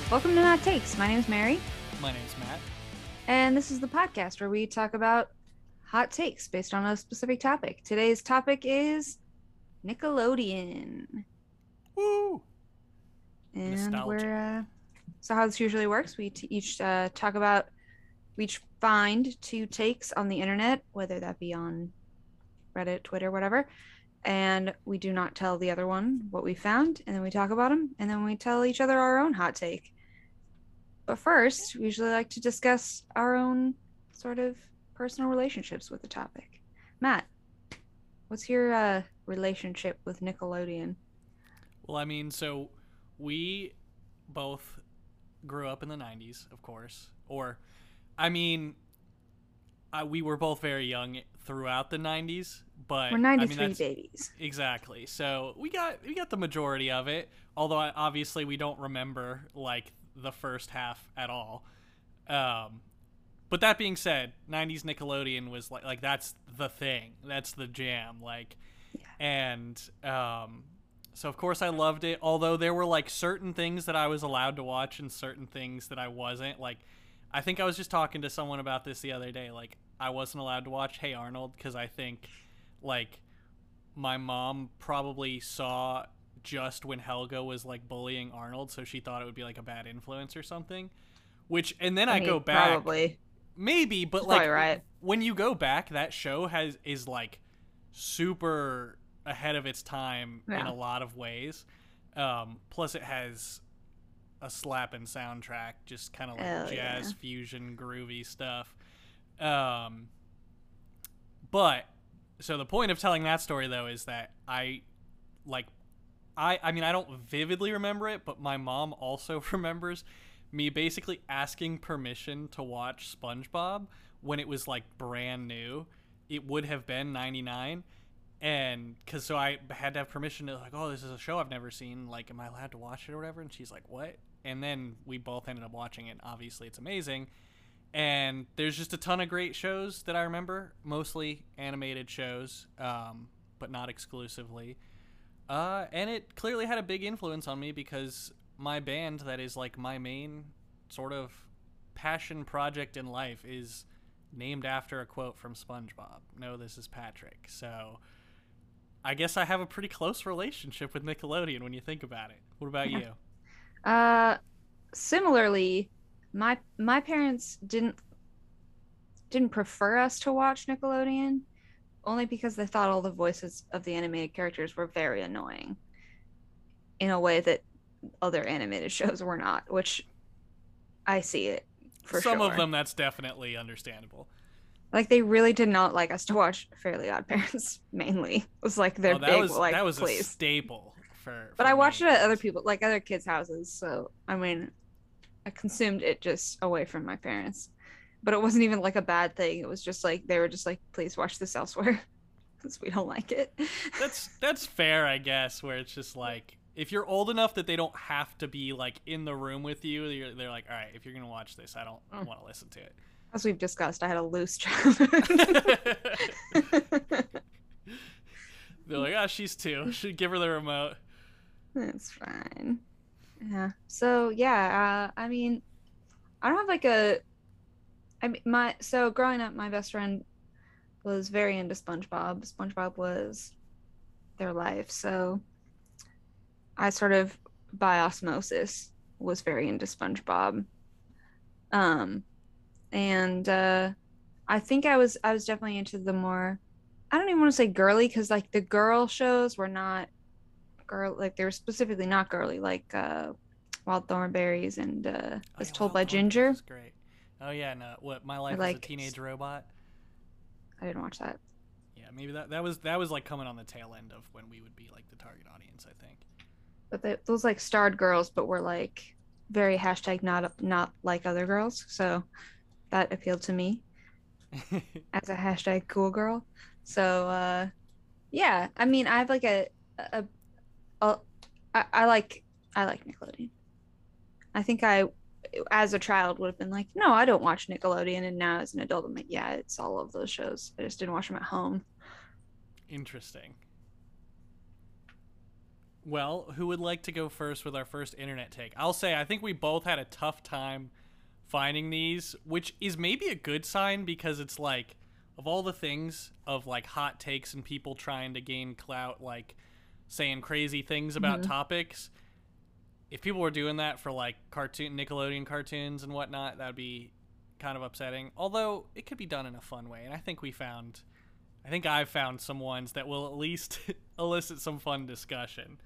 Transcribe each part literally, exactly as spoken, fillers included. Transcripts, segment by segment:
Welcome to Not Takes. My name is Mary, My name's Matt. and this is the podcast where we talk about hot takes based on a specific topic. Today's topic is Nickelodeon. Woo! And Nostalgia. we're, uh, so how this usually works, we t- each uh, talk about, we each find two takes on the internet, whether that be on Reddit, Twitter, whatever, and we do not tell the other one what we found, and then we talk about them, and then we tell each other our own hot take. But first, we usually like to discuss our own sort of personal relationships with the topic. Matt, what's your uh, relationship with Nickelodeon? Well, I mean, so we both grew up in the nineties, of course. Or, I mean, I, we were both very young throughout the nineties, but We're I mean ninety-three that's babies. exactly. So we got we got the majority of it. Although I, obviously we don't remember like the first half at all. Um, but that being said, nineties Nickelodeon was like like that's the thing. That's the jam. Like, Yeah. and um, so of course I loved it. Although there were like certain things that I was allowed to watch and certain things that I wasn't. Like, I think I was just talking to someone about this the other day. Like, I wasn't allowed to watch Hey Arnold because I think like my mom probably saw just when Helga was like bullying Arnold, so she thought it would be like a bad influence or something. Which, and then I I mean, go back, probably. maybe, but She's probably like right. when you go back, that show has is like super ahead of its time in Yeah. a lot of ways. Um, plus, it has a slapping soundtrack, just kind of like Hell jazz yeah. fusion, groovy stuff. Um, but so the point of telling that story though is that I like I I mean I don't vividly remember it, but my mom also remembers me basically asking permission to watch SpongeBob when it was like brand new. It would have been ninety-nine, and cuz so I had to have permission to like, oh, this is a show I've never seen, like am I allowed to watch it or whatever? And she's like, "What?" And then we both ended up watching it. Obviously, it's amazing. And there's just a ton of great shows that I remember, mostly animated shows, um, but not exclusively. Uh, and it clearly had a big influence on me because my band, that is like my main sort of passion project in life, is named after a quote from SpongeBob. No, this is Patrick. So I guess I have a pretty close relationship with Nickelodeon when you think about it. What about Yeah. you? Uh, similarly, my my parents didn't didn't prefer us to watch Nickelodeon only because they thought all the voices of the animated characters were very annoying in a way that other animated shows were not, which I see it for Some of sure. them, that's definitely understandable. Like they really did not like us to watch Fairly Odd Parents mainly. It was like their Oh, that big was like that was a please. staple for But for I watched me it at at other least. people like other kids' houses, so I mean I consumed it just away from my parents. But it wasn't even like a bad thing. It was just like they were just like, please watch this elsewhere because we don't like it. That's that's fair, I guess. Where it's just like if you're old enough that they don't have to be like in the room with you, you're, they're like, all right, if you're gonna watch this, I don't want to listen to As we've discussed, I had a loose childhood. it. They're like, oh, she's two. Should give her the remote. It's fine. Yeah. So yeah, uh, I mean, I don't have like a. I mean, my so growing up, my best friend was very into SpongeBob. SpongeBob was their life. So I sort of, by osmosis, was very into SpongeBob. Um, and uh, I think I was I was definitely into the more. I don't even want to say girly because like the girl shows were not girl like they were specifically not girly like uh Wild Thornberries and uh Oh As yeah, Told Wild by Thornberries Ginger. is great. Oh yeah, no, what My Or Life as a like Teenage Robot. I didn't watch that. Yeah, maybe that that was that was like coming on the tail end of when we would be like the target audience, I But they, those like starred girls but were like very hashtag not not like other girls. So that appealed to me think. as a hashtag cool girl. So uh yeah, I mean I have like a a, a I, I like I like Nickelodeon. I think I as a child would have been like, no, I don't watch Nickelodeon, and now as an adult, I'm like, yeah, it's all of those shows. I just didn't watch them at home. Interesting. Well, who would like to go first with our first internet take? I'll say I think we both had a tough time finding these, which is maybe a good sign because it's like, of all the things of like hot takes and people trying to gain clout, like saying crazy things about Mm-hmm. topics, if people were doing that for like cartoon Nickelodeon cartoons and whatnot, that'd be kind of upsetting. Although it could be done in a fun way, and I think we found, I think I've found some ones that will at least elicit some fun discussion.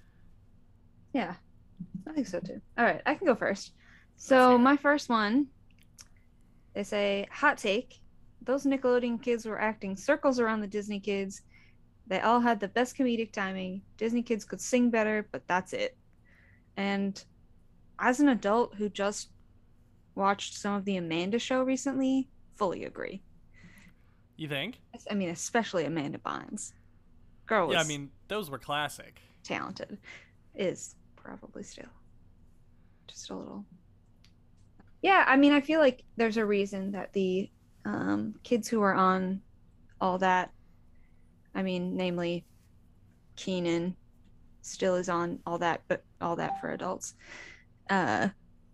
Yeah, I think so too. All right, I can go first. So my first one, they say hot take. Those Nickelodeon kids were acting circles around the Disney kids. They all had the best comedic timing. Disney kids could sing better, but that's it. And as an adult who just watched some of the Amanda Show recently, fully agree. You think? I mean, especially Amanda Bynes. Girl was Yeah, I mean, those were classic. talented. Is probably still just a little. Yeah, I mean, I feel like there's a reason that the um, kids who are on all that, I mean, namely Keenan, still is on all that, but all that for adults. Uh,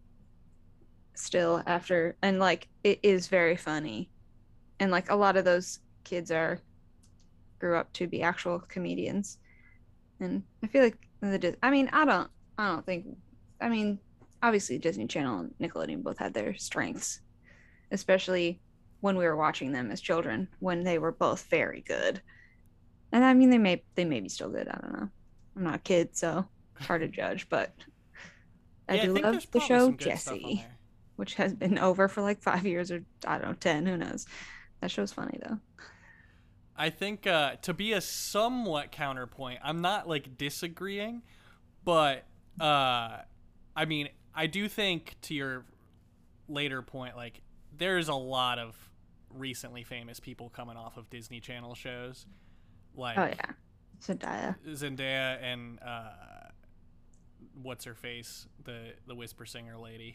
still after, and like it is very funny, and like a lot of those kids are grew up to be actual comedians, and I feel like the. I mean, I don't, I don't think, I mean, obviously Disney Channel and Nickelodeon both had their strengths, especially when we were watching them as children, when they were both very good. And I mean, they may they may be still good. I don't know. I'm not a kid, so it's hard to judge. But I Yeah, I do think love there's the probably show some good stuff on Jessie, there. which has been over for like five years or I don't know, ten. Who knows? That show's funny though. I think uh, to be a somewhat counterpoint, I'm not like disagreeing, but uh, I mean, I do think to your later point, like there's a lot of recently famous people coming off of Disney Channel shows, like Oh yeah, Zendaya. Zendaya and uh, what's her face, the the whisper singer lady,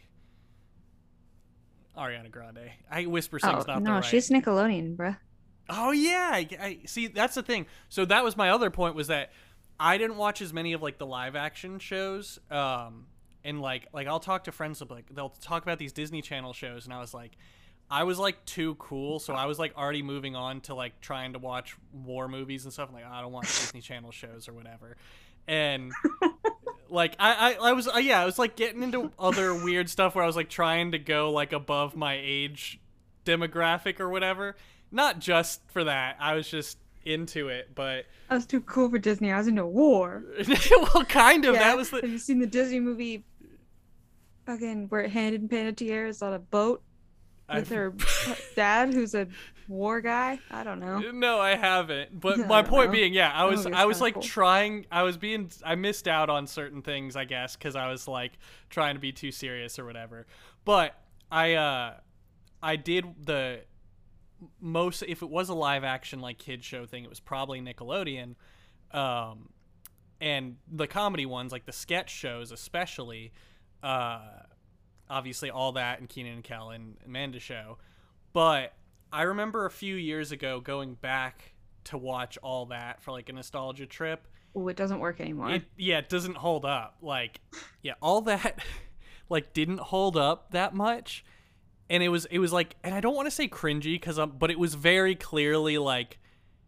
Ariana Grande. I whisper sings Oh not the no, right. she's Nickelodeon, bruh. Oh yeah, I, I see. That's the thing. So that was my other point, was that I didn't watch as many of like the live action shows. Um, and like like I'll talk to friends of like they'll talk about these Disney Channel shows, and I was like, I was like too cool, so I was like already moving on to like trying to watch war movies and stuff. I'm like, I don't watch Disney Channel shows or whatever, and. Like I, I, I was uh, yeah I was like getting into other weird stuff where I was like trying to go like above my age demographic or whatever. Not just for that, I was just into it, but I was too cool for Disney. I was into war. well, kind of. Yeah. That was Have the you seen the Disney movie? Fucking where Hand in Panettiere is on a boat with I've- her dad, who's a war guy. I don't know. no, I haven't. But I my don't point know. being, yeah, I That was movie was I was kinda like cool. trying. I was being. I missed out on certain things, I guess, because I was like trying to be too serious or whatever. But I, uh, I did the most. If it was a live action like kid show thing, it was probably Nickelodeon. Um, and the comedy ones, like the sketch shows, especially. Uh, obviously all that and Keenan and Kel and Amanda Show. But I remember a few years ago going back to watch all that for like a nostalgia trip. Oh, it doesn't work anymore. It, yeah, it doesn't hold up. Like, yeah, all that like didn't hold up that much. And it was it was like, and I don't want to say cringy cuz um but it was very clearly like,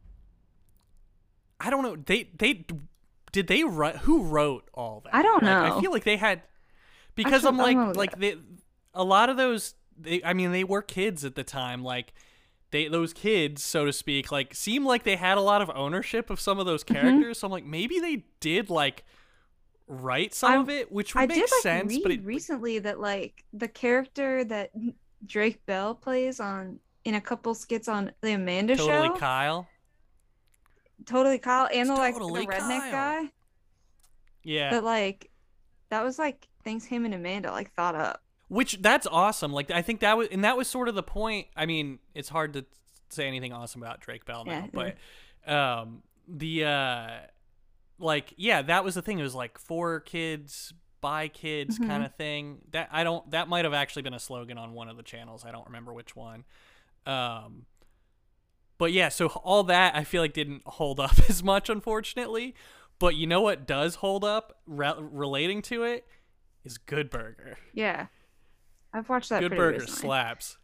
I don't know, they they did they write, who wrote all that? I don't Like, know. I feel like they had, because Actually, I'm I'm like gonna look like it they, a lot of those they, I mean they were kids at the time, like they those kids, so to speak, like seem like they had a lot of ownership of some of those characters. So I'm like, maybe they did like write some I- of it, which would I make did like sense. read But it, recently that like the character that Drake Bell plays on in a couple skits on the Amanda totally Show, Kyle. totally Kyle, and It's the like totally the redneck Kyle. guy, Yeah, that like that was like things him and Amanda like thought up. which that's awesome. Like I think that was, and that was sort of the point. I mean, it's hard to say anything awesome about Drake Bell now, Yeah, but um, the uh, like yeah, that was the thing. It was like for kids by kids Mhm. kind of thing. That I don't. That might have actually been a slogan on one of the channels. I don't remember which one. Um, but yeah, so all that I feel like didn't hold up as much, unfortunately. But you know what does hold up re- relating to it is Good Burger. Yeah, I've watched that. Good pretty Burger recently. slaps.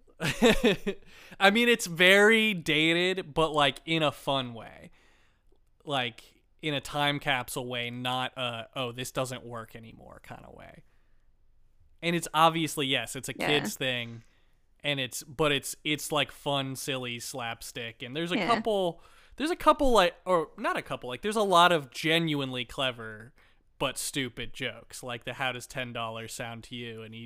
I mean, it's very dated, but like in a fun way, like in a time capsule way, not a oh this doesn't work anymore kind of way. And it's obviously, yes, it's a Yeah. kids thing, and it's but it's it's like fun, silly slapstick, and there's a Yeah. couple there's a couple like or not a couple like there's a lot of genuinely clever but stupid jokes, like the how does ten dollars sound to you, and he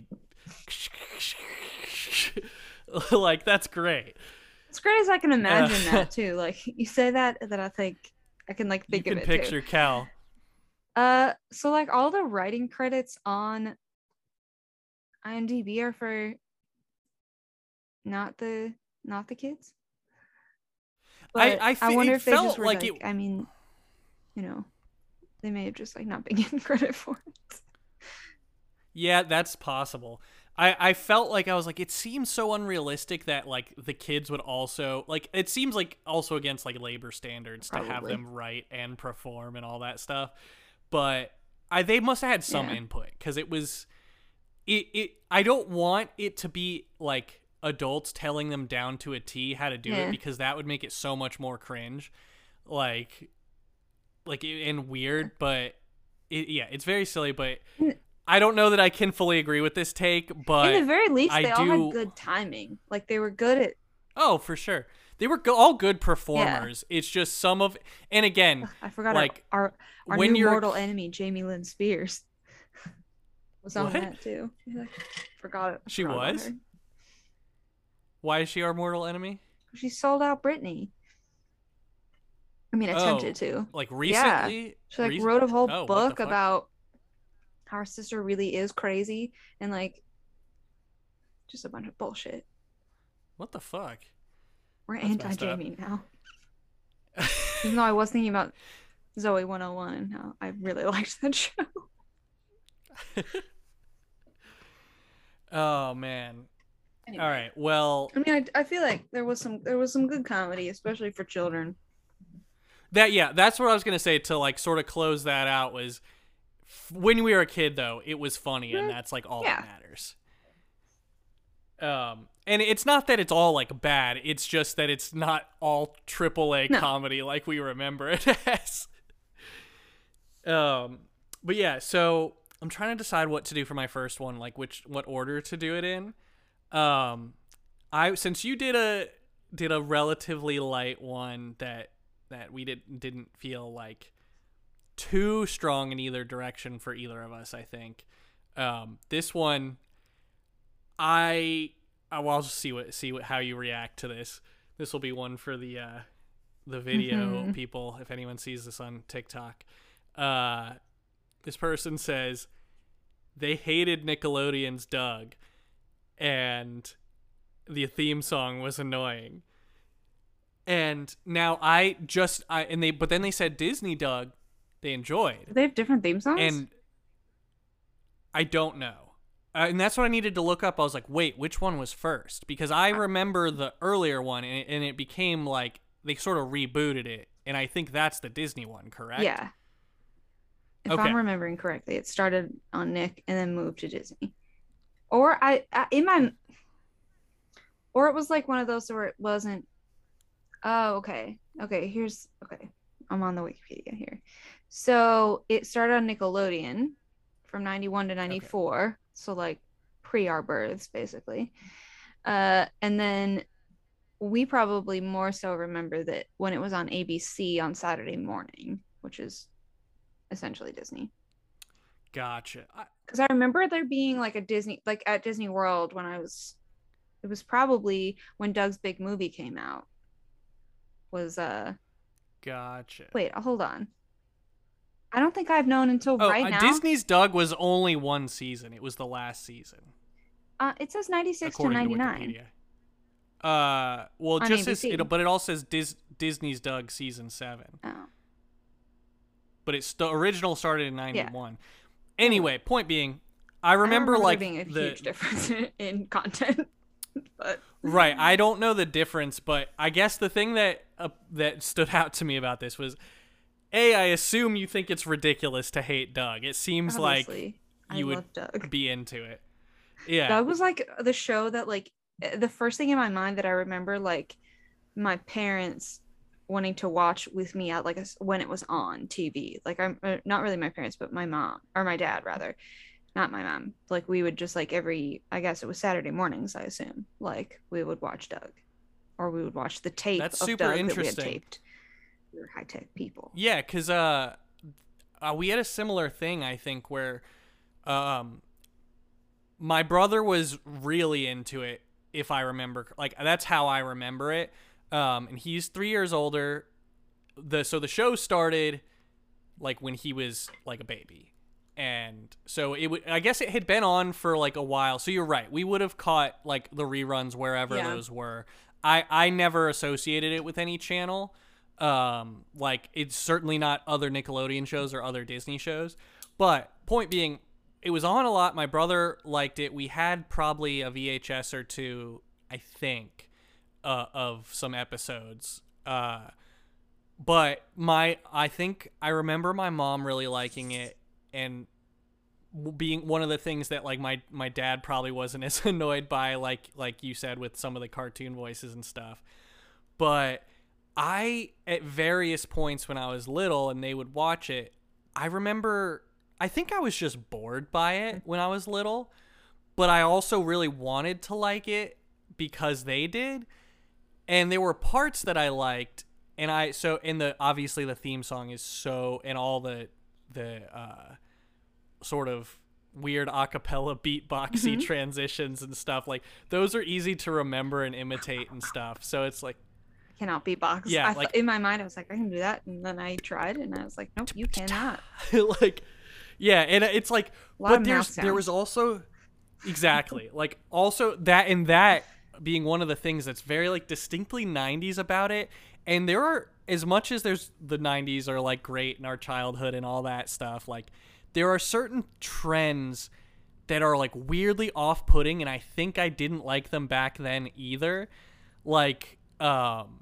like that's great. As great as I can imagine Uh, that too. Like you say that, that I think I can like You think can of it picture too. Cal. Uh, so like all the writing credits on IMDb are for not the not the kids. I But I, I, fe- wonder it if they just felt were like like, it. I mean, you know, they may have just like not been getting credit for it. Yeah, that's possible. I, I felt like I was like, it seems so unrealistic that like the kids would also like it seems like also against like labor standards to have Probably. them write and perform and all that stuff. But I they must have had some Yeah. input because it was it, it I don't want it to be like adults telling them down to a T how to do Yeah. it, because that would make it so much more cringe. Like like and weird, but it, yeah, it's very silly, but I don't know that I can fully agree with this take, but In the very least, I they all do- had good timing. Like they were good at. oh, for sure. They were go- all good performers. It's just some of and again, I forgot like our our, our when new you're mortal enemy, Jamie Lynn Spears, was on What? that too. I forgot it. I She forgot about was? her. why is she our mortal enemy? She sold out Britney. I mean, attempted to. Like recently? She like Rec- wrote a whole Oh, what the book fuck? about how her sister really is crazy and like just a bunch of bullshit. What the fuck? We're That's anti messed up. Jamie now. Even though I was thinking about Zoe one oh one and how I really liked that show. Oh man. Anyway. All right. Well, I mean, I, I feel like there was some there was some good comedy, especially for children. that yeah, that's what I was going to say to like sort of close that out was f- when we were a kid though, it was funny and Mhm. that's like all Yeah. that matters. Um and it's not that it's all like bad, it's just that it's not all triple A No. comedy like we remember it as. Um but yeah, so I'm trying to decide what to do for my first one, like which what order to do it in. Um I since you did a did a relatively light one that that we did didn't feel like too strong in either direction for either of us, I think. Um this one I oh, I'll just see what see what how you react to this. This will be one for the uh the video Mhm. people if anyone sees this on TikTok. Uh this person says they hated Nickelodeon's Doug and the theme song was annoying. And now I just I and they but then they said Disney Doug they enjoyed. Do they have different theme songs? And I don't know. Uh, and that's what I needed to look up. I was like, wait, which one was first? Because I remember the earlier one, and it, and it became like they sort of rebooted it. And I think that's the Disney one, correct? yeah. If Okay. I'm remembering correctly, it started on Nick and then moved to Disney. Or I, I in my or it was like one of those where it wasn't. Oh, okay. Okay, here's okay. I'm on the Wikipedia here. So it started on Nickelodeon from ninety-one to ninety-four. So like pre our births, basically. Uh, and then we probably more so remember that when it was on A B C on Saturday morning, which is essentially Disney. Gotcha. I, Because I remember there being like a Disney, like at Disney World when I was, it was probably when Doug's Big Movie came out. Was uh, gotcha. wait, hold on. I don't think I've known until Oh, right uh, now. Disney's Doug was only one season. It was the last season, Uh, it says ninety-six to according to ninety-nine. Wikipedia. Uh, well, it On just says, A B C. it, but it all says Dis, Disney's Doug season seven. Oh, But it's the original started in ninety-one. Anyway, point being, I remember, I remember like there being a the huge difference in, in content, but right. I don't know the difference, but I guess the thing that uh, that stood out to me about this was A, I assume you think it's ridiculous to hate Doug. It seems Obviously, like I you would love Doug. be into it. Yeah. Doug was like the show that like eh, the first thing in my mind that I remember like my parents wanting to watch with me at like a, when it was on T V. Like I'm uh, not really my parents, but my mom or my dad rather, not my mom. Like we would just like every I guess it was Saturday mornings. I assume like we would watch Doug, or we would watch the tape That's of super Doug that we had interesting. taped. We were high tech people. Yeah, cuz uh, uh we had a similar thing I think where um my brother was really into it if I remember like that's how I remember it. Um and he's three years older. The so the show started like when he was like a baby. And so it would I guess it had been on for like a while. So you're right. We would have caught like the reruns wherever Yeah. those were. I I never associated it with any channel. Um like it's certainly not other Nickelodeon shows or other Disney shows. But point being, it was on a lot. My brother liked it. We had probably a V H S or two, I think, uh, of some episodes. Uh, but my, I think I remember my mom really liking it, and being one of the things that like my my dad probably wasn't as annoyed by, like like you said with some of the cartoon voices and stuff. But I, at various points when I was little and they would watch it, I remember. I think I was just bored by it when I was little, but I also really wanted to like it because they did. And there were parts that I liked, and I so in the obviously the theme song is so, and all the the uh sort of weird acapella beatboxy Mhm. transitions and stuff, like those are easy to remember and imitate and stuff. So it's like Cannot beatbox. Yeah, I th- like- in my mind I was like I can do that, and then I tried and I was like nope, you cannot. like yeah, and it's like A lot but of there's mouth there was sounds. also exactly like also that and that being one of the things that's very like distinctly nineties about it. And there are, as much as there's the nineties are like great in our childhood and all that stuff, like there are certain trends that are like weirdly off-putting, and I think I didn't like them back then either. Like um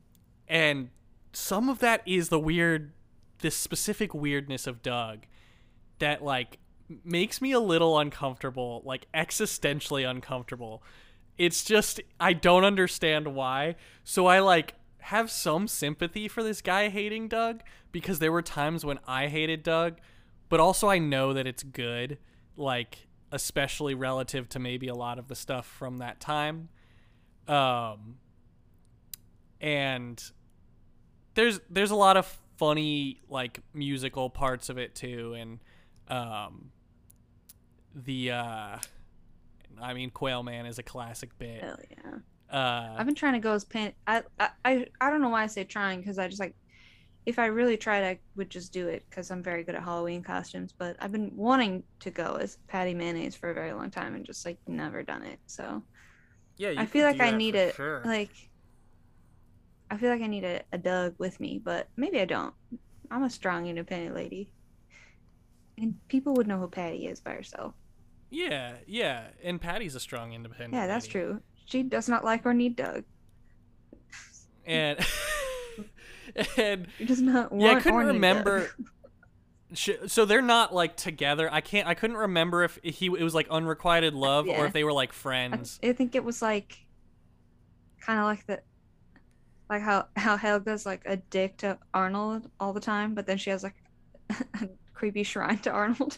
and some of that is the weird this specific weirdness of Doug that like makes me a little uncomfortable, like existentially uncomfortable. It's just I don't understand why. So I like have some sympathy for this guy hating Doug, because there were times when I hated Doug, but also I know that it's good, like especially relative to maybe a lot of the stuff from that time. Um and there's there's a lot of funny like musical parts of it too, and um the uh I mean Quail Man is a classic bit. Hell yeah. uh I've been trying to go as pan. I I I, I don't know why I say trying, because I just like if I really tried I would just do it because I'm very good at Halloween costumes. But I've been wanting to go as Patty Mayonnaise for a very long time and just like never done it. So yeah, you I feel could like do I that need for it. sure. Like I feel like I need a, a Doug with me, but maybe I don't. I'm a strong, independent lady, and people would know who Patty is by herself. Yeah, yeah, and Patty's a strong independent Yeah, that's lady. true. She does not like or need Doug. And and She does not want yeah, I or couldn't need remember. Doug. sh- So they're not like together. I can't. I couldn't remember if he it was like unrequited love or Yeah. if they were like I, friends. I think it was like kind of like the like how how Helga's like a dick to Arnold all the time, but then she has like a creepy shrine to Arnold.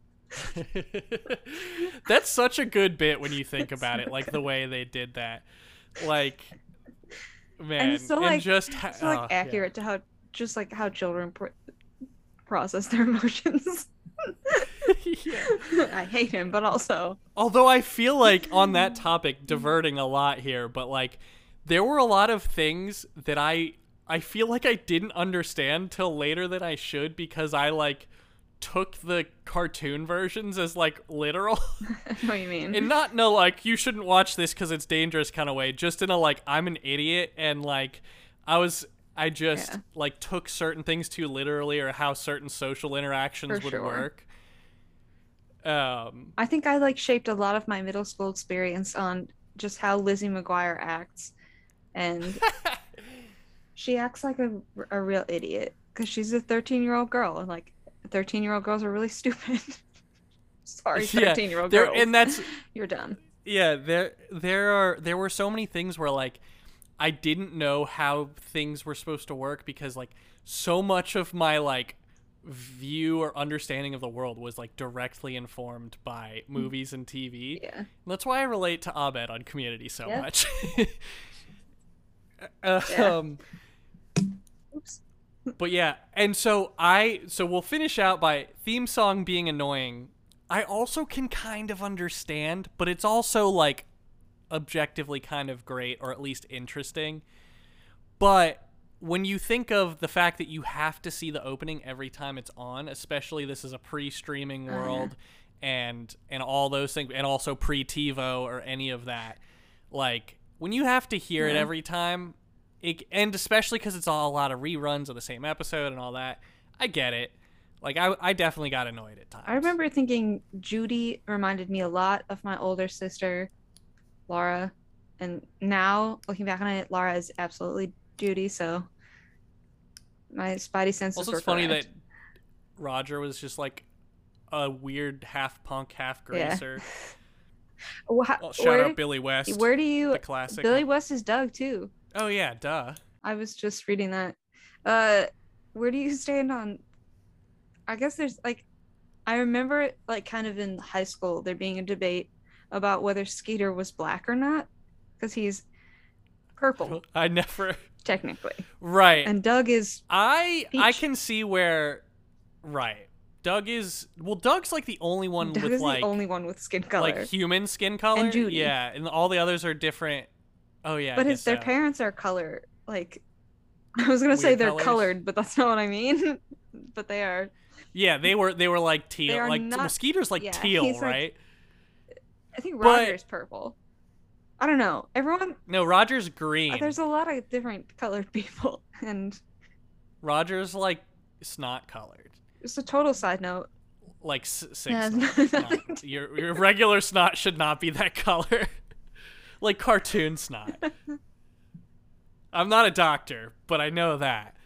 That's such a good bit when you think It's about so it, like good. the way they did that. Like, man, And it's so and like just ha- so like oh, yeah. accurate to how just like how children pr- process their emotions. Yeah. I hate him, but also Although I feel like on that topic, diverting a lot here, but like there were a lot of things that I I feel like I didn't understand till later than I should, because I like took the cartoon versions as like literal. what do you mean? And not in a like you shouldn't watch this because it's dangerous kind of way, just in a like I'm an idiot, and like I was I just Yeah. like took certain things too literally, or how certain social interactions For would sure. work. Um I think I like shaped a lot of my middle school experience on just how Lizzie McGuire acts, and she acts like a, a real idiot. because she's a thirteen year old girl, and like thirteen year old girls are really stupid. Sorry, Yeah, thirteen year old there girls. and that's You're done. yeah, there there are there were so many things where like I didn't know how things were supposed to work because like so much of my like view or understanding of the world was like directly informed by movies and T V. Yeah. And that's why I relate to Abed on Community so Yep. much. uh, Yeah. um Oops. but yeah, and so I so we'll finish out by theme song being annoying. I also can kind of understand, but it's also like objectively kind of great or at least interesting. But when you think of the fact that you have to see the opening every time it's on, especially this is a pre-streaming world uh, and and all those things, and also pre-TiVo or any of that, like when you have to hear yeah. it every time, it, and especially because it's all a lot of reruns of the same episode and all that, I get it. Like I, I definitely got annoyed at times. I remember thinking Judy reminded me a lot of my older sister, Laura, and now looking back on it, Laura is absolutely Judy. So my spidey senses Also, were it's funny correct. that Roger was just like a weird half punk, half Yeah. greaser. Well, how- Oh, shout where, out Billy West. where do you? the classic. Billy West is Doug too. Oh yeah, duh. I was just reading that. Uh, where do you stand on? I guess there's like, I remember it like kind of in high school there being a debate about whether Skeeter was black or not, because he's purple I never. technically, Right. and Doug is I I Peach. can see where. Right. Doug is well. Doug's like the only one Doug with is like the only one with skin color. like human skin color. And Judy. Yeah, and all the others are different. Oh yeah. I but guess his their so. parents are color like. I was gonna say Weird they're colors? colored, but that's not what I mean. But they are. Yeah, they were they were like teal. They are Like not- Mosquito's like yeah, teal, he's, like- right? I think But- Roger's purple. I don't know. Everyone. No, Roger's green. There's a lot of different colored people, and Roger's like snot colored. just a total side note. Like s- six. Yeah, snot. nothing Not- your your regular snot should not be that color. Like cartoon snot. I'm not a doctor, but I know that.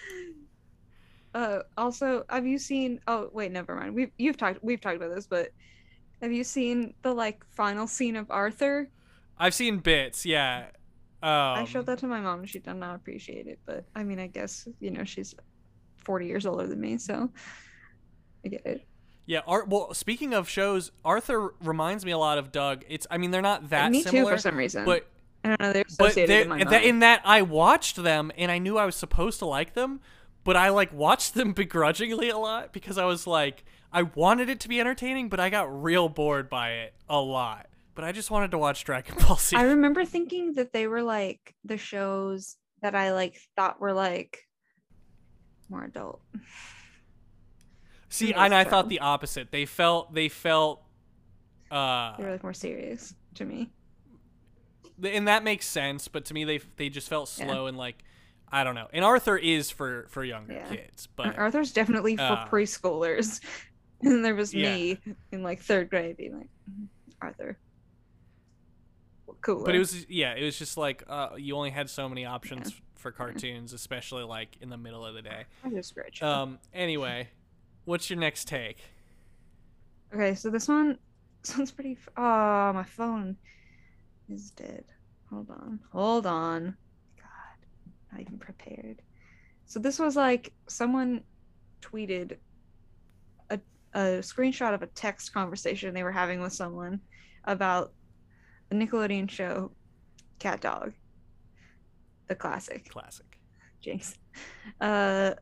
Uh, also, have you seen? Oh, wait, never mind. We've you've talked we've talked about this, but have you seen the like final scene of Arthur? I've seen bits, yeah. Um, I showed that to my mom, and she did not appreciate it. But I mean, I guess you know she's forty years older than me, so I get it. Yeah, Art. Well, speaking of shows, Arthur reminds me a lot of Doug. It's, I mean, they're not that me similar, too, for some reason. but I don't know. They're but associated they're- in my that- mind. in that I watched them and I knew I was supposed to like them, but I like watched them begrudgingly a lot because I was like, I wanted it to be entertaining, but I got real bored by it a lot. But I just wanted to watch Dragon Ball Z. I remember thinking that they were like the shows that I like thought were like more adult. See, Maybe I was and a I thought child. the opposite. They felt they felt uh They were like more serious to me. and that makes sense, but to me they they just felt Yeah. slow and like I don't know. And Arthur is for for younger Yeah. kids, but Arthur's definitely for uh, preschoolers. And there was Yeah. me in like third grade being like, "Mhm, Arthur. Cooler. but it was yeah, it was just like uh you only had so many options for cartoons, especially like in the middle of the day. Arthur's a great show. Um anyway, what's your next take? Okay, so this one, this one's pretty. F- oh, my phone is dead. Hold on, hold on. God, not even prepared. So this was like someone tweeted a a screenshot of a text conversation they were having with someone about the Nickelodeon show Cat Dog, the classic. Classic. Jinx. Uh,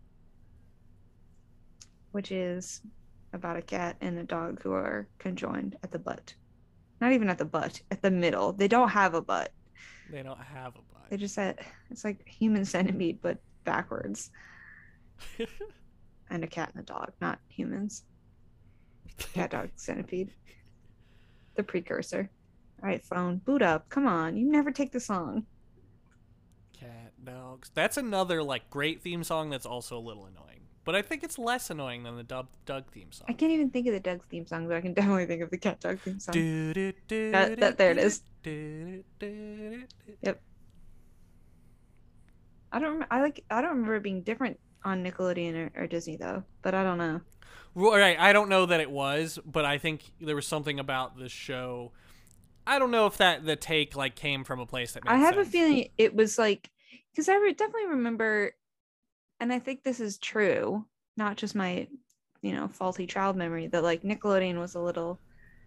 which is about a cat and a dog who are conjoined at the butt. Not even at the butt, at the middle. They don't have a butt. They don't have a butt. They just said it's like human centipede, but backwards. And a cat and a dog, not humans. Cat, dog, centipede. The precursor. All right, phone, boot up. Come on, you never take the song. Cat dogs. That's another like great theme song that's also a little annoying. But I think it's less annoying than the Doug, Doug theme song. I can't even think of the Doug theme song, but I can definitely think of the cat dog theme song. Do, do, do, That- that- there it is. do, do, do, do. I don't. rem- I like. I don't remember it being different on Nickelodeon or, or Disney though, but I don't know. Well, right, I don't know that it was, but I think there was something about the show. I don't know if that the take like came from a place that made I have sense. a feeling it was like, because I re- definitely remember, and I think this is true, not just my, you know, faulty child memory, that like Nickelodeon was a little,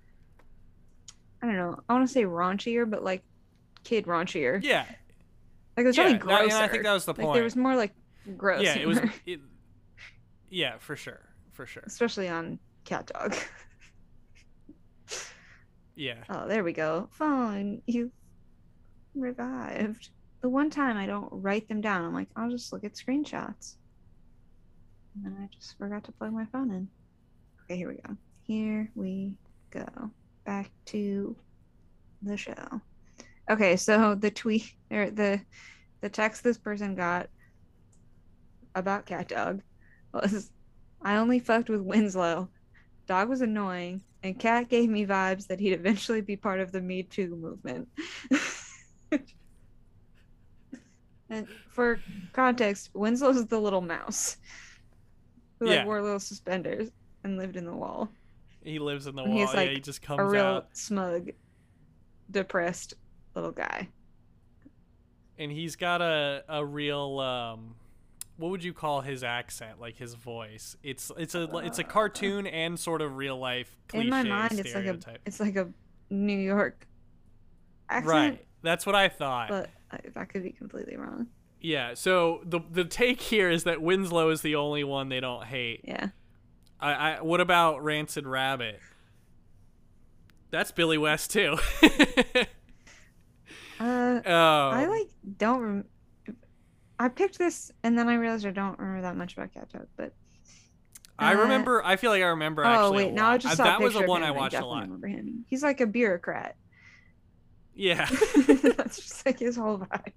I don't know, I want to say raunchier, but like kid raunchier. Yeah, Like it was yeah, definitely that, grosser. and I think that was the Like point. there was more like gross. Yeah, it was. humor, It, yeah, for sure, for sure. especially on Cat Dog. Yeah. Oh, there we go. Phone, you revived. The one time I don't write them down, I'm like, I'll just look at screenshots. And then I just forgot to plug my phone in. Okay, here we go. Here we go. Back to the show. Okay, so the tweet or the the text this person got about Cat Dog was, I only fucked with Winslow. Dog was annoying, and Cat gave me vibes that he'd eventually be part of the Me Too movement. And for context, Winslow's the little mouse who like Yeah. wore little suspenders and lived in the wall. He lives in the And wall. he's like yeah, he just a comes real out. smug, depressed little guy. And he's got a a real um what would you call his accent, like his voice? It's it's a it's a cartoon and sort of real life cliche In my mind, it's like a stereotype. it's like a New York accent, Right. That's what I thought. but I, that could be completely wrong. Yeah, so the the take here is that Winslow is the only one they don't hate. Yeah. I, I what about Rancid Rabbit? That's Billy West too. Uh, um, I like don't. Rem- I picked this and then I realized I don't remember that much about Cat Dog, but I uh, remember. I feel like I remember. oh Actually, wait, a now I lot. just Uh, saw a that was picture the of one him I and watched a definitely lot. remember him. He's like a bureaucrat. Yeah. That's just like his whole vibe.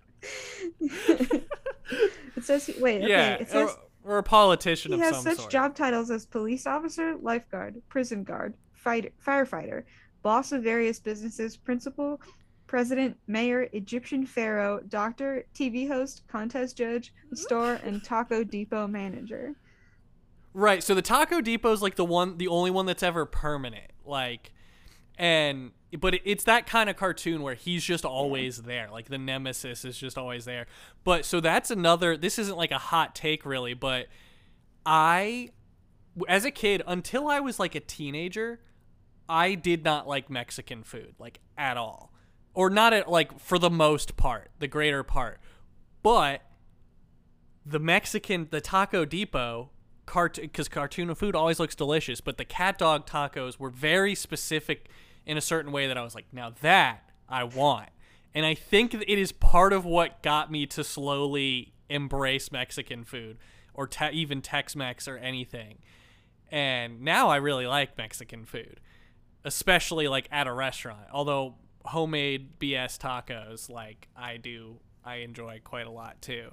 It says wait, okay. Yeah. It says or, or a politician he of has some such sort. job titles as police officer, lifeguard, prison guard, fighter, firefighter, boss of various businesses, principal, president, mayor, Egyptian pharaoh, doctor, T V host, contest judge, store, and Taco Depot manager. Right. So the Taco Depot is like the one, the only one that's ever permanent. Like, and but it, it's that kind of cartoon where he's just always there. Like the nemesis is just always there. But so that's another. This isn't like a hot take really, but I, as a kid, until I was like a teenager, I did not like Mexican food like at all. Or not at like for the most part, the greater part. But the Mexican, the Taco Depot, cart because cartoon food always looks delicious, but the Cat Dog tacos were very specific in a certain way that I was like, now that I want. And I think it is part of what got me to slowly embrace Mexican food or te- even Tex-Mex or anything. And now I really like Mexican food, especially like at a restaurant. Although homemade B S tacos, like I do, I enjoy quite a lot too.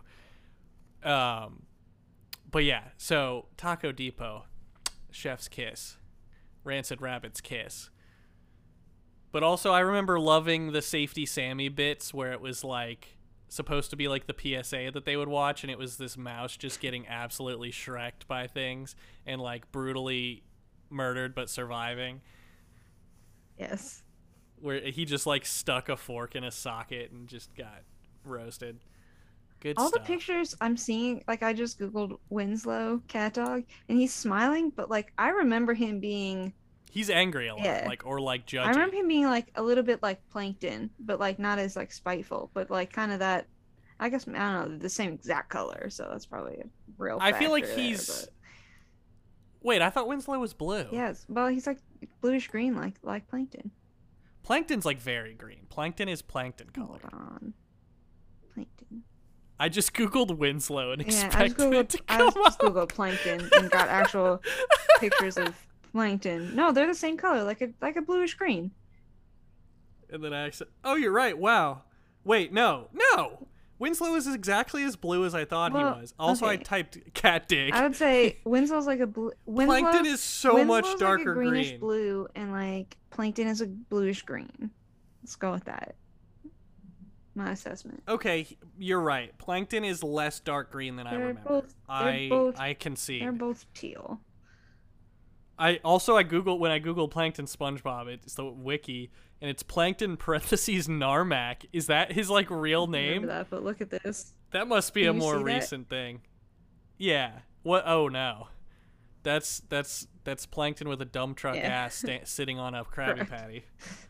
Um, but yeah, so Taco Depot, Chef's Kiss, Rancid Rabbit's Kiss. But also, I remember loving the Safety Sammy bits where it was like supposed to be like the P S A that they would watch, and it was this mouse just getting absolutely shreked by things and like brutally murdered but surviving. Yes. Where he just like stuck a fork in a socket and just got roasted. Good All stuff. the pictures I'm seeing, like I just googled Winslow Cat Dog, and he's smiling, but like I remember him being. He's angry a lot, Yeah. like or like judgy. I remember him being like a little bit like Plankton, but like not as like spiteful, but like kind of that. I guess I don't know the same exact color, so that's probably a real. I feel like factor there, he's. but- Wait, I thought Winslow was blue. Yes, well he's like bluish green, like like Plankton. Plankton's like very green. Plankton is plankton color. Hold on, Plankton. I just googled Winslow and Yeah, I just expected googled. it to I come just up. googled Plankton and got actual pictures of Plankton. No, they're the same color, like a like a bluish green. And then I said, "Oh, you're right. Wow. Wait, no, no. Winslow is exactly as blue as I thought Well, he was. Also, I okay. typed cat dig. I would say Winslow's like a blue. Winslow's, Plankton is so Winslow's much darker like a greenish green. blue, and like Plankton is a bluish green. Let's go with that. my assessment. Okay, you're right. Plankton is less dark green than I They're remember. both. They're I both. I concede. They're both teal. I also I googled when I googled plankton SpongeBob, it's the wiki, and it's plankton parentheses Narmak. Is that his like real name? Remember that, but look at this. That must be Can a you more see that? recent thing. Yeah. What? Oh no. That's that's that's plankton with a dump truck Yeah. ass sta- sitting on a Krabby Correct. Patty.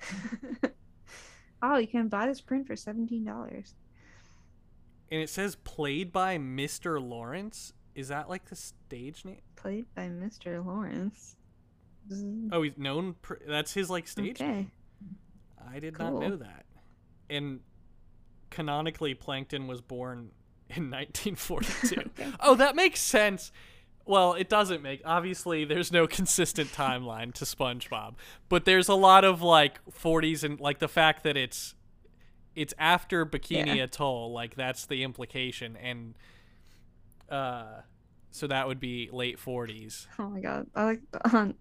Oh, you can buy this print for seventeen dollars. And it says played by Mister Lawrence. Is that like the stage name? Played by Mister Lawrence. Mm, Oh, he's known. Pr- that's his like stage name. Okay. I did Cool. not know that. And canonically, Plankton was born in nineteen forty-two. Okay. Oh, that makes sense. Well, it doesn't make. Obviously, there's no consistent timeline to SpongeBob, but there's a lot of like forties and like the fact that it's it's after Bikini Yeah. Atoll. Like that's the implication, and uh, so that would be late forties. Oh my god. I like on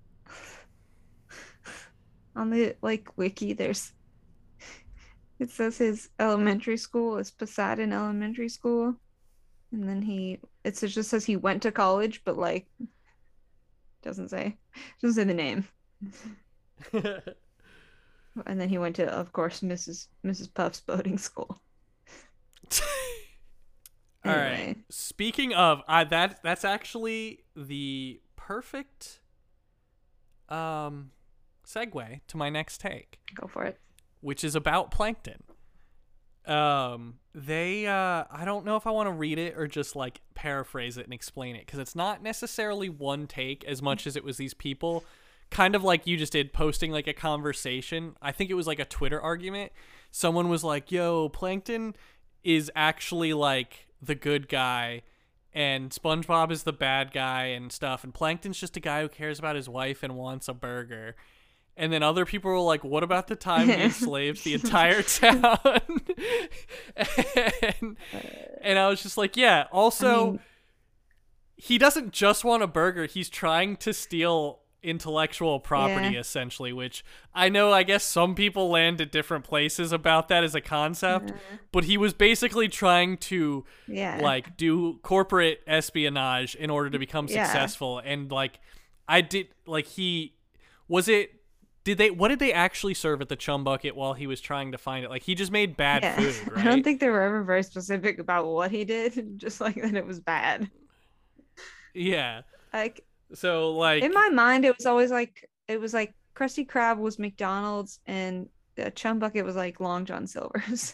on the like wiki there's it says his elementary school is Poseidon Elementary School. And then he it says- just says he went to college, but like doesn't say doesn't say the name. And then he went to, of course, Missus Missus Puff's boating school. All right. Anyway. Speaking of, I that that's actually the perfect um segue to my next take, Go for it. which is about plankton. Um, they uh, I don't know if I want to read it or just like paraphrase it and explain it because it's not necessarily one take as much as it was these people, kind of like you just did, posting like a conversation. I think it was like a Twitter argument. Someone was like, "Yo, plankton is actually like the good guy." And SpongeBob is the bad guy and stuff. And Plankton's just a guy who cares about his wife and wants a burger. And then other people were like, what about the time he enslaved the entire town? and, and I was just like, yeah, also, I mean- he doesn't just want a burger. He's trying to steal intellectual property, Yeah. essentially, which I know, I guess some people land at different places about that as a concept. Uh, But he was basically trying to yeah. like do corporate espionage in order to become Yeah. successful. And like I did like he was it did they what did they actually serve at the Chum Bucket while he was trying to find it? Like he just made bad yeah. food, right? I don't think they were ever very specific about what he did, just like that it was bad. Yeah. Like So like in my mind, it was always like it was like Krusty Krab was McDonald's and the Chum Bucket was like Long John Silver's.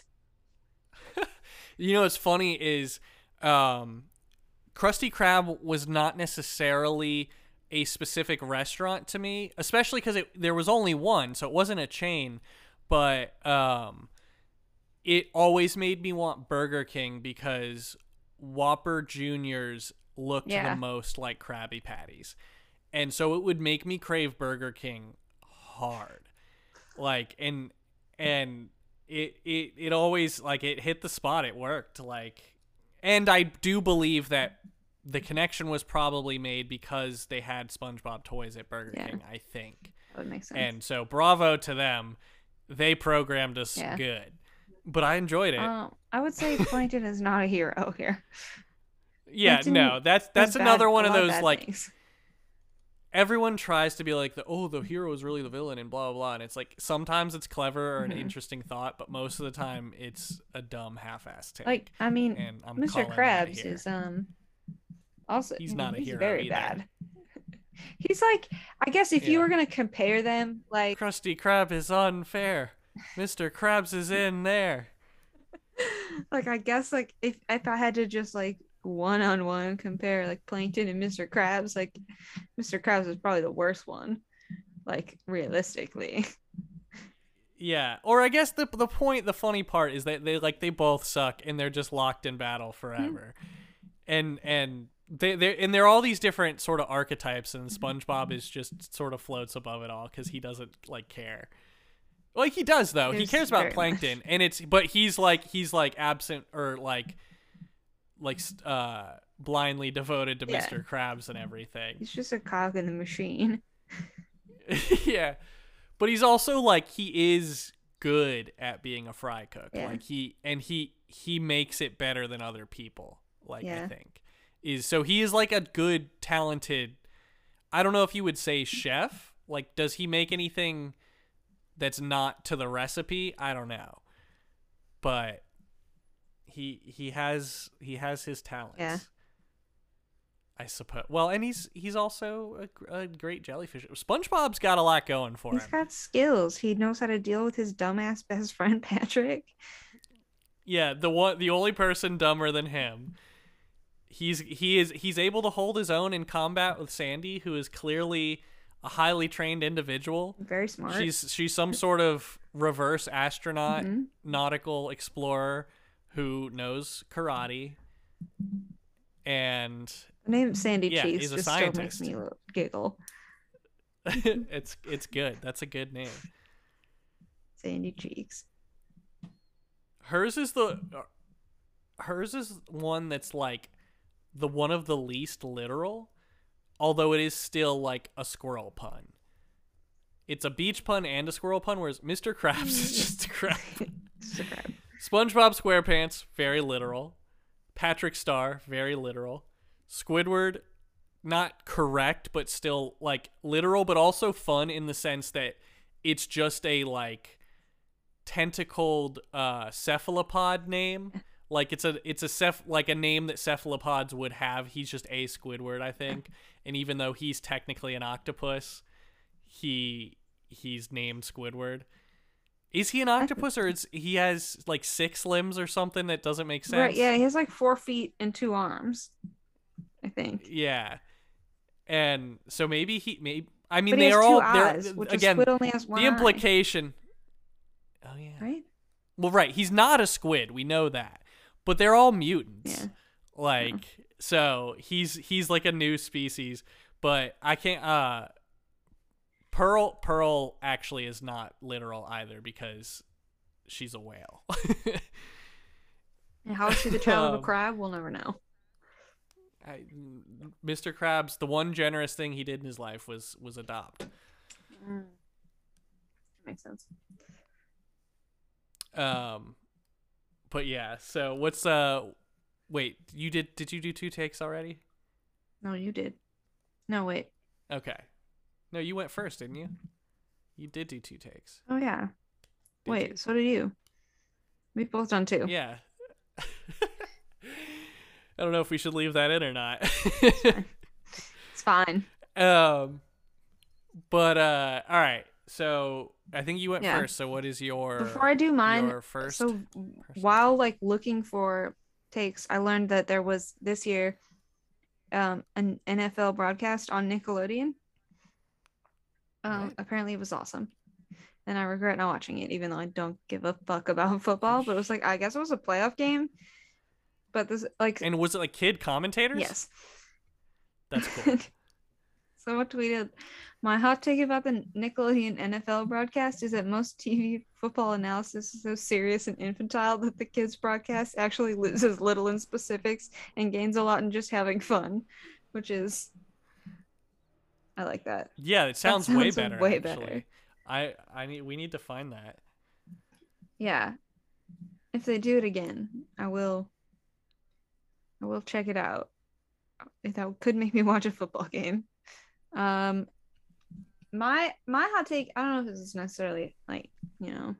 you know what's funny is um Krusty Krab was not necessarily a specific restaurant to me, especially because there was only one, so it wasn't a chain. But um, it always made me want Burger King because Whopper Juniors looked Yeah. the most like Krabby Patties, and so it would make me crave Burger King hard. Like and and it it it always like it hit the spot. It worked. Like, and I do believe that the connection was probably made because they had SpongeBob toys at Burger Yeah. King, I think. That would make sense. And so bravo to them. They programmed us Yeah. good. But I enjoyed it. Um, I would say Plankton is not a hero here. yeah, Plankton no. That's that's Does bad- another a one of lot those bad like things. everyone tries to be like the oh the hero is really the villain and blah blah blah, and it's like sometimes it's clever or an Mhm. interesting thought, but most of the time it's a dumb half-assed take. Like I mean, and I'm Mister calling that Krabs here. is um also He's not a he's hero very either. bad. He's like I guess if you Yeah. were gonna compare them, like Krusty Krab is unfair. Mister Krabs is in there. like I guess like if if I had to just like one on one compare like Plankton and Mister Krabs, like Mister Krabs is probably the worst one, like realistically. Yeah, or I guess the the point, the funny part is that they like they both suck and they're just locked in battle forever, and and they they and they're all these different sort of archetypes, and SpongeBob is just sort of floats above it all because he doesn't like care. Like he does though, he There's cares about very Plankton, and it's but he's like he's like absent or like like uh blindly devoted to Yeah. Mister Krabs and everything. He's just a cog in the machine. yeah, but he's also like he is good at being a fry cook. Yeah. Like he and he he makes it better than other people. Like Yeah. I think is so he is like a good talented. I don't know if you would say chef. Like, does he make anything that's not to the recipe? I don't know, but he he has he has his talents. Yeah. I suppose. Well, and he's he's also a, a great jellyfish. SpongeBob's got a lot going for He's him. got skills. He knows how to deal with his dumbass best friend Patrick. Yeah, the one, the only person dumber than him. He's he is he's able to hold his own in combat with Sandy, who is clearly a highly trained individual. Very smart. She's she's some sort of reverse astronaut, Mhm. nautical explorer who knows karate. And The name Sandy yeah, Cheeks he's a just still makes scientist. me giggle. it's it's good. That's a good name. Sandy Cheeks. Hers is the hers is one that's like the one of the least literal, although it is still like a squirrel pun. It's a beach pun and a squirrel pun, whereas Mister Krabs is just a crab. Just a crab. SpongeBob SquarePants, very literal. Patrick Star, very literal. Squidward, not correct, but still like literal, but also fun in the sense that it's just a like tentacled uh, cephalopod name. Like it's a it's a ceph- like a name that cephalopods would have. He's just a Squidward, I think. And even though he's technically an octopus, he he's named Squidward. Is he an octopus, or is he has like six limbs or something that doesn't make sense? Right, yeah, he has like four feet and two arms, I think. Yeah, and so maybe he maybe I mean But he they has are two all eyes, they're which again a squid only has one the eye, implication. Oh yeah. right? Well, right, he's not a squid. We know that, but they're all mutants. Yeah. Like Yeah. so, he's he's like a new species, but I can't. Uh, Pearl Pearl actually is not literal either because she's a whale. And how is she the child of Um, a crab? We'll never know. I, Mister Krabs, the one generous thing he did in his life was was adopt. Mm. Makes sense. Um, but yeah. So what's uh? Wait, you did? Did you do two takes already? No, you did. No, wait. Okay. No, you went first, didn't you? You did do two takes. Oh yeah. Did Wait, you? so did you. We've both done two. Yeah. I don't know if we should leave that in or not. It's fine. um, but uh, all right. So I think you went Yeah. first. So what is your Before I do mine, your first? so while like looking for takes, I learned that there was this year um an N F L broadcast on Nickelodeon. Um, Right. apparently it was awesome. And I regret not watching it, even though I don't give a fuck about football. But it was like, I guess it was a playoff game. But this, like, And was it like kid commentators? yes. That's cool. So I tweeted, my hot take about the Nickelodeon N F L broadcast is that most T V football analysis is so serious and infantile that the kids broadcast actually loses little in specifics and gains a lot in just having fun, which is, I like that. Yeah, it sounds, way sounds better. way actually. better. I I need we need to find that. Yeah. If they do it again, I will I will check it out. That could make me watch a football game. Um my my hot take, I don't know if this is necessarily like, you know,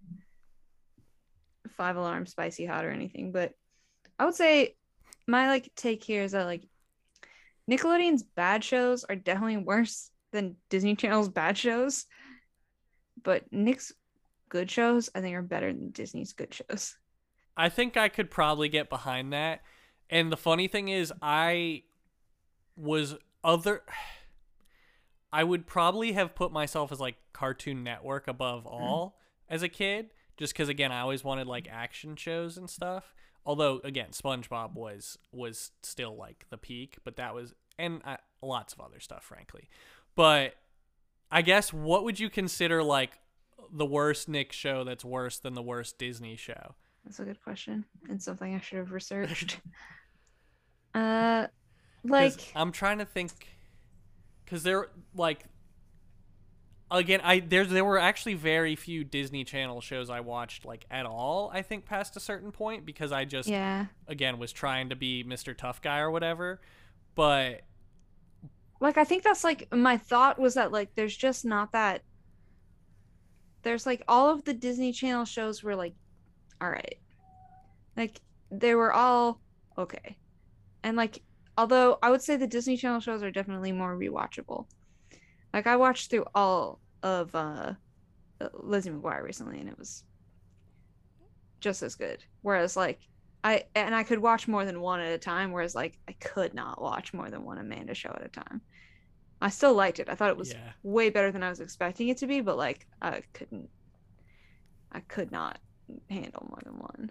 five alarm spicy hot or anything, but I would say my like take here is that like Nickelodeon's bad shows are definitely worse than Disney Channel's bad shows, but Nick's good shows I think are better than Disney's good shows. I think I could probably get behind that. And the funny thing is, I was other. I would probably have put myself as like Cartoon Network above all mm. as a kid, just because again I always wanted like action shows and stuff. Although again, SpongeBob was was still like the peak, but that was and uh, lots of other stuff, frankly. But I guess what would you consider like the worst Nick show that's worse than the worst Disney show? That's a good question and something I should have researched. uh, like I'm trying to think, because they're like, again, I there there were actually very few Disney Channel shows I watched like at all. I think past a certain point because I just Yeah. again was trying to be Mister Tough Guy or whatever. But Like I think that's like my thought was that like there's just not that there's like all of the Disney Channel shows were like all right. Like they were all okay. And like although I would say the Disney Channel shows are definitely more rewatchable. Like I watched through all of uh Lizzie McGuire recently and it was just as good. Whereas like I and I could watch more than one at a time, whereas like I could not watch more than one Amanda show at a time. I still liked it. I thought it was yeah. way better than I was expecting it to be, but like I couldn't I could not handle more than one.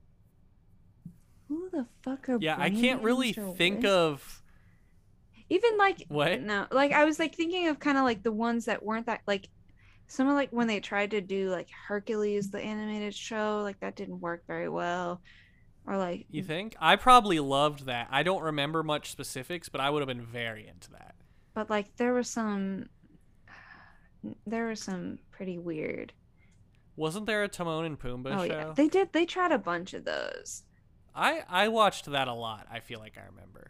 Who the fuck are Yeah, I Brandy can't and really Mister think Wisp? of Even like what? no, like I was like thinking of kind of like the ones that weren't that like some of like when they tried to do like Hercules, the animated show, like that didn't work very well. Or like You think? I probably loved that. I don't remember much specifics, but I would have been very into that. but like there was some there was some pretty weird. Wasn't there a Timon and Pumbaa Oh show? yeah. They did they tried a bunch of those. I I watched that a lot. I feel like I remember.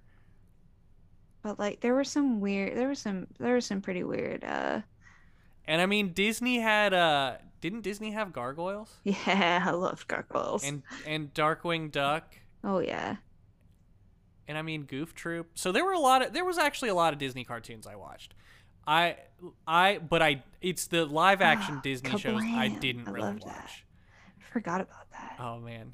But like there were some weird there was some there was some pretty weird uh And I mean, Disney had uh didn't Disney have Gargoyles yeah, I loved gargoyles. and and Darkwing Duck Oh yeah. and I mean Goof Troop. So there were a lot of there was actually a lot of Disney cartoons I watched. I I but I it's the live action Oh, Disney shows I Kablam. didn't I really loved watch. that. I forgot about that. Oh man.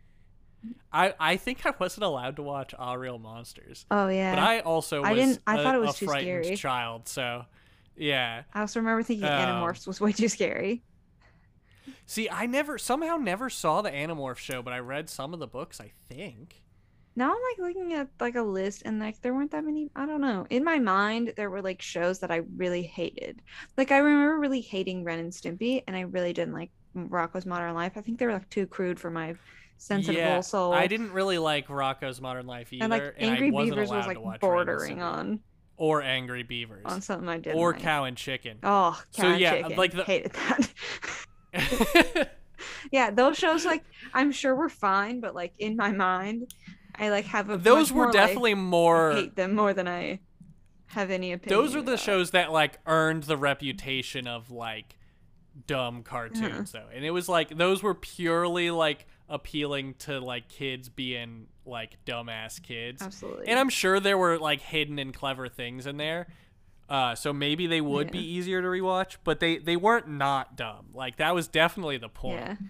I I think I wasn't allowed to watch Ah Real Monsters. Oh yeah. But I also was I didn't I a, thought it a was too frightened scary. child, so yeah. I also remember thinking Um, Animorphs was way too scary. See, I never somehow never saw the Animorph show, but I read some of the books, I think. Now I'm like looking at like a list and like there weren't that many. I don't know. In my mind, there were like shows that I really hated. Like I remember really hating Ren and Stimpy, and I really didn't like Rocko's Modern Life. I think they were like too crude for my sensitive Yeah, little soul. I didn't really like Rocco's Modern Life either, and like and Angry I wasn't Beavers allowed was to like watch bordering Ren and on or Angry Beavers on something I didn't or like. Cow and Chicken. Oh, Cow So and yeah, Chicken. like the Hated that. Yeah, those shows like I'm sure were fine, but like in my mind, I like have a those much were more, definitely like, more hate them more than I have any opinion. those are the about. shows that like earned the reputation of like dumb Uh-huh. cartoons though, and it was like those were purely like appealing to like kids being like dumbass kids. Absolutely. And I'm sure there were like hidden and clever things in there, uh so maybe they would Yeah. be easier to rewatch, but they they weren't not dumb. Like that was definitely the point. Yeah.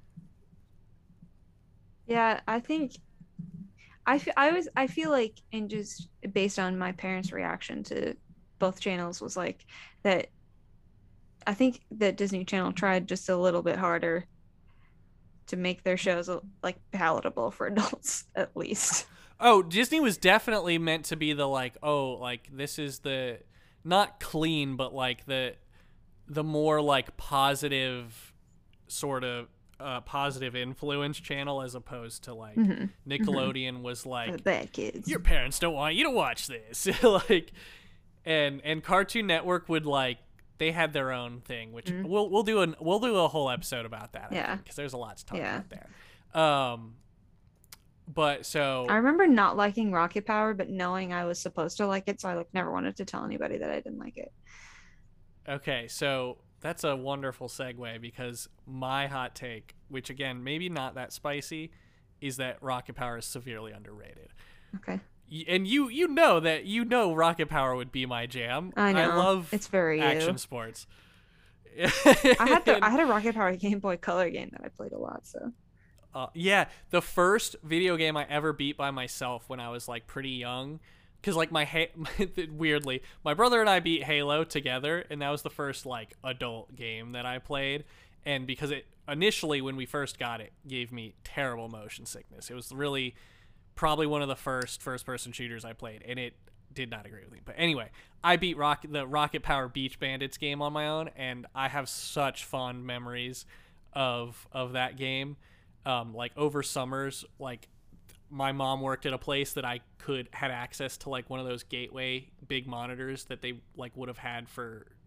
Yeah, I think I fe- I was I feel like and just based on my parents' reaction to both channels was like that I think that Disney Channel tried just a little bit harder to make their shows like palatable for adults at least. Oh, Disney was definitely meant to be the like, oh, like this is the not clean, but like the the more like positive sort of uh, positive influence channel as opposed to like Mhm. Nickelodeon was For like the bad kids. your parents don't want you to watch this like and and Cartoon Network would like they had their own thing, which Mhm. we'll we'll do an we'll do a whole episode about that. Yeah. Because there's a lot to talk Yeah. about there. Um, but so I remember not liking Rocket Power, but knowing I was supposed to like it, so I like never wanted to tell anybody that I didn't like it. okay, so that's a wonderful segue because my hot take, which again maybe not that spicy, is that Rocket Power is severely underrated. Okay. Y- And you you know that you know Rocket Power would be my jam. I know. I love It's very you. action sports. I had the I had a Rocket Power Game Boy Color game that I played a lot, so Uh, yeah, the first video game I ever beat by myself when I was like pretty young, because like my, ha- weirdly, my brother and I beat Halo together, and that was the first like adult game that I played, and because it initially when we first got it gave me terrible motion sickness. It was really probably one of the first first-person shooters I played, and it did not agree with me. But anyway, I beat Rocket the Rocket Power Beach Bandits game on my own, and I have such fond memories of of that game. Um, like over summers, like my mom worked at a place that I could had access to like one of those gateway big monitors that they like would have had for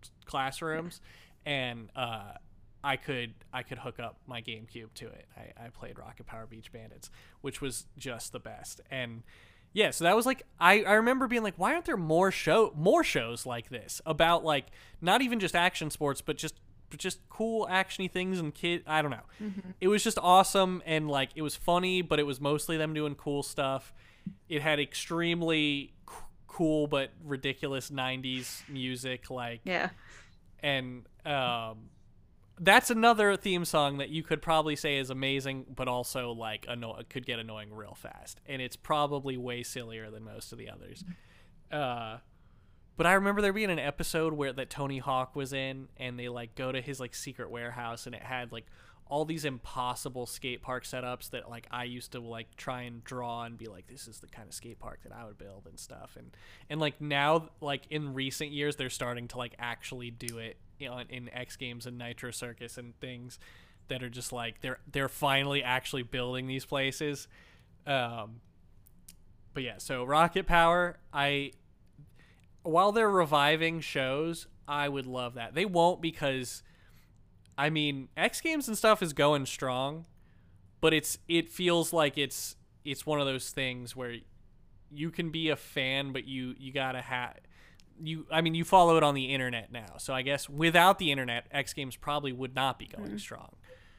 classrooms, and uh, I could I could hook up my GameCube to it. I, I played Rocket Power Beach Bandits, which was just the best. And yeah, so that was like I, I remember being like, why aren't there more show more shows like this about like not even just action sports, but just but just cool actiony things and kid I don't know. Mm-hmm. It was just awesome, and like it was funny, but it was mostly them doing cool stuff. It had extremely c- cool but ridiculous nineties music, like yeah, and um, that's another theme song that you could probably say is amazing, but also like anno- could get annoying real fast, and it's probably way sillier than most of the others. Uh, but I remember there being an episode where that Tony Hawk was in, and they like go to his like secret warehouse, and it had like all these impossible skate park setups that like I used to like try and draw and be like, this is the kind of skate park that I would build and stuff. And and like now, like in recent years, they're starting to like actually do it, you know, in X Games and Nitro Circus and things that are just like they're they're finally actually building these places. Um, but yeah, so Rocket Power, I while they're reviving shows, I would love that. They won't, because I mean, X Games and stuff is going strong, but it's it feels like it's it's one of those things where you can be a fan, but you you gotta have you. I mean, you follow it on the internet now, so I guess without the internet, X Games probably would not be going mm-hmm. strong.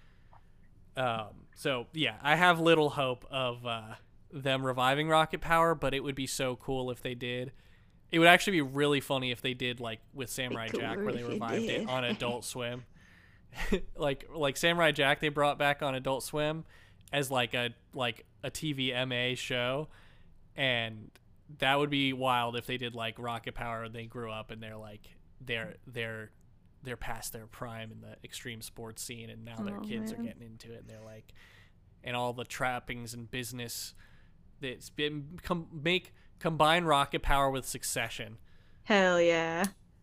Um. So yeah, I have little hope of uh, them reviving Rocket Power, but it would be so cool if they did. It would actually be really funny if they did, like with Samurai Jack, where they revived it on Adult Swim. like like Samurai Jack, they brought back on Adult Swim as like a like a T V M A show, and that would be wild if they did like Rocket Power and they grew up and they're like they're they're they're past their prime in the extreme sports scene, and now oh, their kids man. are getting into it, and they're like, and all the trappings and business that's been com- make combine Rocket Power with Succession. Hell yeah.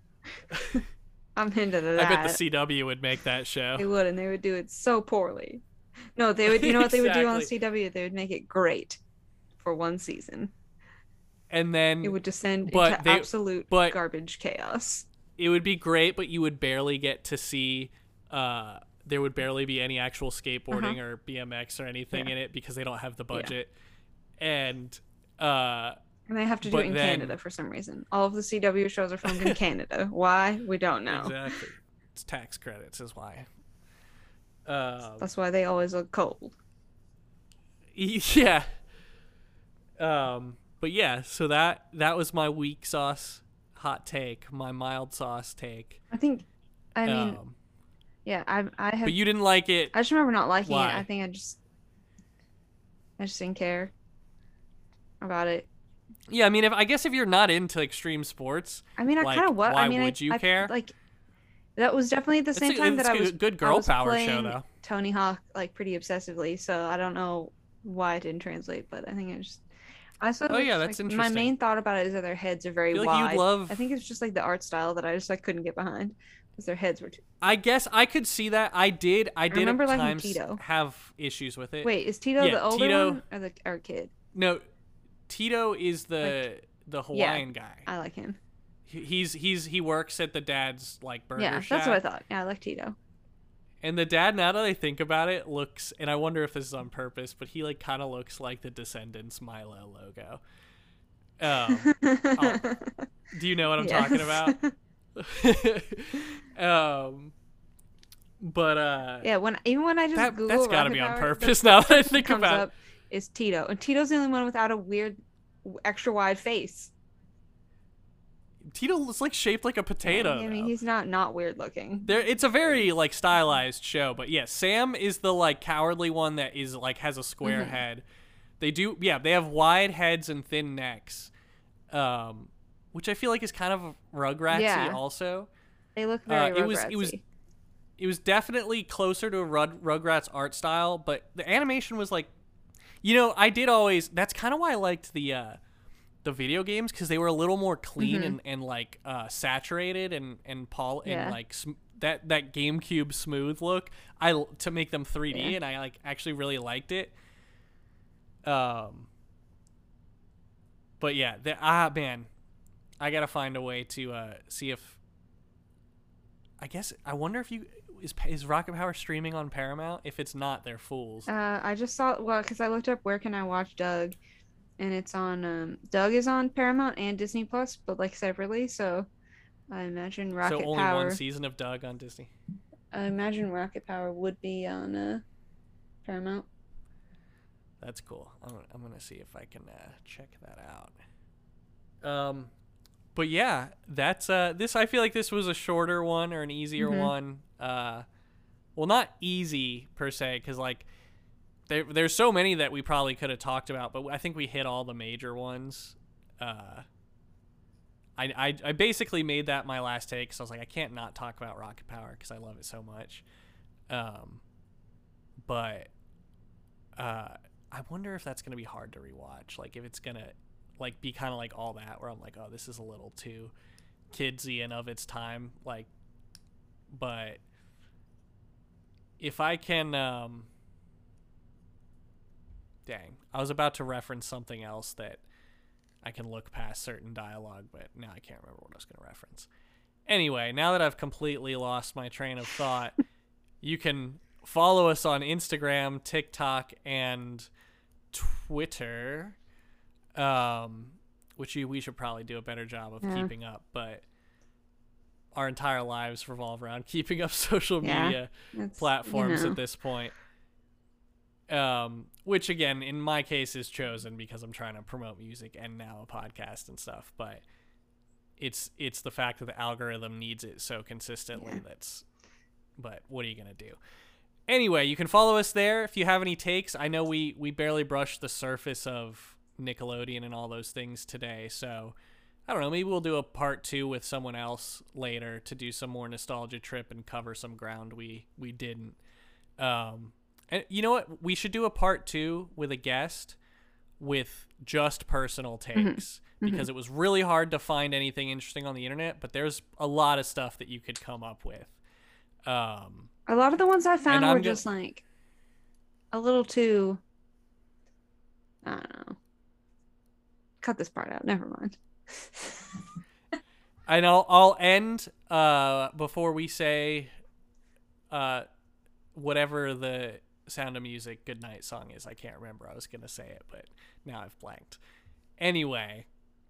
I'm into that. I bet the C W would make that show. They would, and they would do it so poorly. No, they would. You know what they exactly. would do on C W? They would make it great for one season, and then it would descend into they, absolute but garbage chaos. It would be great, but you would barely get to see. Uh, there would barely be any actual skateboarding uh-huh. or B M X or anything yeah. in it, because they don't have the budget, yeah. and. Uh, And they have to do it in then, Canada for some reason. All of the C W shows are filmed in Canada. Why? We don't know. Exactly. It's tax credits is why. Um, That's why they always look cold. Yeah. Um, but yeah, so that that was my weak sauce hot take, my mild sauce take. I think, I mean, um, yeah, I I have. But you didn't like it. I just remember not liking why? it. I think I just, I just didn't care about it. Yeah, I mean, if I guess if you're not into extreme sports, I mean, I like, kind of what. Why I mean, would I, you I, care? Like, that was definitely at the same it's a, time it's that I was a good girl I was power playing show, though. Tony Hawk like pretty obsessively, so I don't know why it didn't translate, but I think it just. I saw. Oh yeah, that's like, interesting. My main thought about it is that their heads are very I feel wide. like you'd love... I think it's just like the art style that I just like couldn't get behind, because their heads were too. I guess I could see that. I did. I did I remember at liking times Tito. have issues with it. Wait, is Tito yeah, the older Tito... one or the or kid? No, Tito is the like, the Hawaiian yeah, guy. I like him. He's he's he works at the dad's like burger yeah, shack. Yeah, that's what I thought. Yeah, I like Tito. And the dad, now that I think about it, looks, and I wonder if this is on purpose, but he like kind of looks like the Descendants Milo logo. Um, oh, do you know what I'm yes. talking about? um, but uh, yeah, when even when I just that, Google that's got to be power, on purpose. the now that I think comes about up it, is Tito, and Tito's the only one without a weird, extra wide face. Tito looks like shaped like a potato. Yeah, I mean, he's not not weird looking. There, it's a very like stylized show, but yeah, Sam is the like cowardly one that is like has a square mm-hmm. head. They do, yeah, they have wide heads and thin necks, um, which I feel like is kind of Rugratsy yeah. also. They look very uh, it was it was it was definitely closer to a Rug, Rugrats art style, but the animation was like, you know, I did always. That's kind of why I liked the. Uh, the video games, because they were a little more clean mm-hmm. and, and like uh saturated and and Paul yeah. and like sm- that that GameCube smooth look I to make them three D yeah. and I like actually really liked it. Um but yeah, the, ah man, I gotta find a way to uh see if I guess I wonder if you is is Rocket Power streaming on Paramount? If it's not, they're fools. Uh, I just saw well because I looked up where can I watch Doug, and it's on um Doug is on Paramount and Disney Plus, but like separately. So I imagine Rocket so only Power. one season of Doug on Disney. I imagine Rocket Power would be on uh, Paramount. That's cool. I'm gonna, I'm gonna see if I can uh, check that out. Um, but yeah, that's uh this. I feel like this was a shorter one or an easier Mhm. one. Uh, well, not easy per se, because like there there's so many that we probably could have talked about, but I think we hit all the major ones. Uh, I, I, I basically made that my last take because I was like, I can't not talk about Rocket Power because I love it so much. Um, but uh, I wonder if that's going to be hard to rewatch. Like, if it's going to like be kind of like All That, where I'm like, oh, this is a little too kidsy and of its time. Like, but if I can... Um, dang. I was about to reference something else that... I can look past certain dialogue, but now I can't remember what I was going to reference. Anyway, now that I've completely lost my train of thought, you can follow us on Instagram, TikTok, and Twitter, um, which you, we should probably do a better job of Yeah. keeping up, but our entire lives revolve around keeping up social Yeah, media It's, platforms you know. at this point. Um, which again, in my case, is chosen because I'm trying to promote music and now a podcast and stuff. But it's it's the fact that the algorithm needs it so consistently. Yeah. That's. But what are you gonna do? Anyway, you can follow us there if you have any takes. I know we we barely brushed the surface of Nickelodeon and all those things today, so I don't know. Maybe we'll do a part two with someone else later to do some more nostalgia trip and cover some ground we we didn't. Um. And you know what? We should do a part two with a guest with just personal takes Mhm. because it was really hard to find anything interesting on the internet, but there's a lot of stuff that you could come up with. Um, A lot of the ones I found And I'm were go- just like a little too. I don't know. Cut this part out. Never mind. and I'll, I'll end uh, before we say uh, whatever the Sound of Music Goodnight song is. I can't remember. I was going to say it, but now I've blanked. Anyway,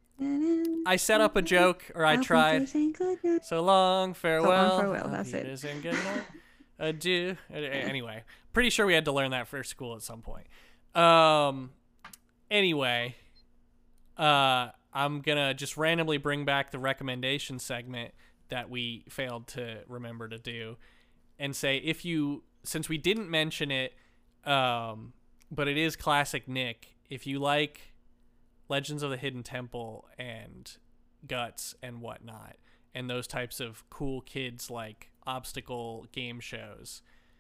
I set up a joke, or I tried. So long, farewell. farewell, that's it. it. And good night. Adieu. Anyway, pretty sure we had to learn that for school at some point. Um. Anyway, uh, I'm gonna just randomly bring back the recommendation segment that we failed to remember to do, and say if you, since we didn't mention it, um, but it is classic Nick. If you like Legends of the Hidden Temple and Guts and whatnot, and those types of cool kids like obstacle game shows,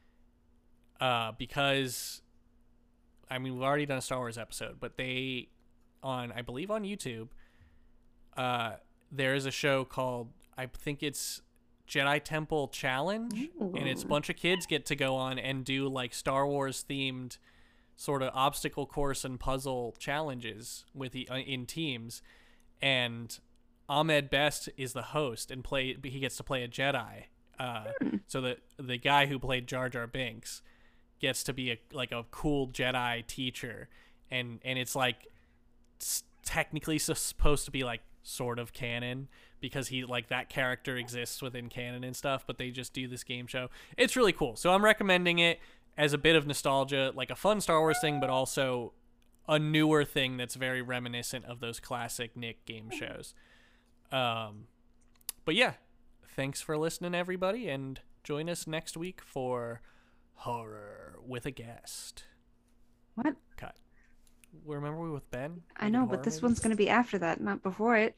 uh, because I mean we've already done a Star Wars episode, but they on I believe on YouTube, uh, there is a show called I think it's Jedi Temple Challenge, and it's a bunch of kids get to go on and do like Star Wars themed sort of obstacle course and puzzle challenges with the, uh, in teams, and Ahmed Best is the host and play he gets to play a Jedi. Uh, so the the guy who played Jar Jar Binks gets to be a like a cool Jedi teacher, and and it's like it's technically supposed to be like sort of canon because he like that character exists within canon and stuff, but they just do this game show. It's really cool. So I'm recommending it as a bit of nostalgia, like a fun Star Wars thing, but also a newer thing that's very reminiscent of those classic Nick game shows. Um, but yeah, thanks for listening, everybody, and join us next week for Horror with a Guest. What? Cut. Remember we were with Ben? I know, but this one's going to be after that, not before it.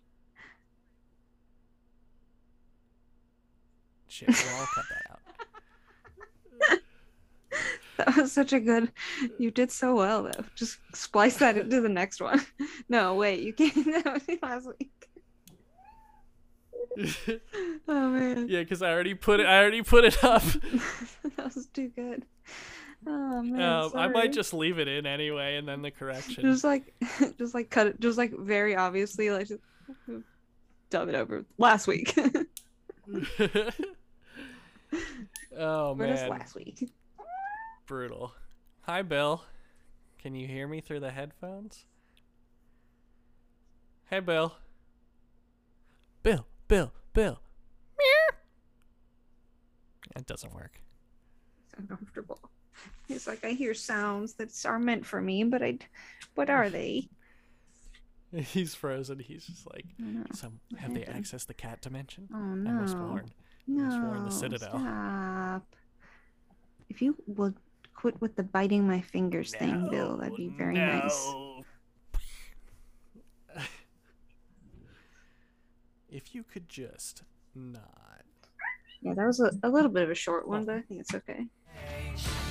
Shit, well, I'll cut that out. That was such a good. You did so well, though. Just splice that into the next one. No, wait, you can't. That was last week. Oh man. Yeah, because I already put it. I already put it up. That was too good. Oh man. Um, I sorry. might just leave it in anyway, and then the correction. just like, just like cut it. Just like very obviously, like just dub it over last week. Oh Where does man, last week? brutal. Hi, Bill. Can you hear me through the headphones? Hey, Bill. Bill, Bill, Bill. Meow. It doesn't work. It's uncomfortable. He's like, I hear sounds that are meant for me, but I, what are they? He's frozen. He's just like, Oh, no. some have they accessed the cat dimension? Oh I no! must warn. No, I must warn the Citadel. Stop. If you would quit with the biting my fingers No, thing, Bill, that'd be very no. nice. If you could just not. Yeah, that was a, a little bit of a short one, but I think it's okay.